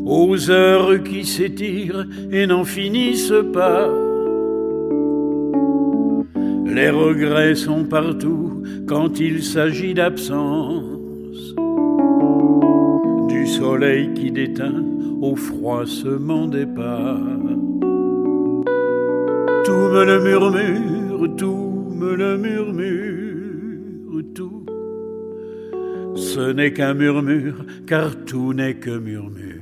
aux heures qui s'étirent et n'en finissent pas. Les regrets sont partout quand il s'agit d'absence, du soleil qui déteint au froissement des pas. Tout me le murmure, tout me le murmure, tout. Ce n'est qu'un murmure, car tout n'est que murmure.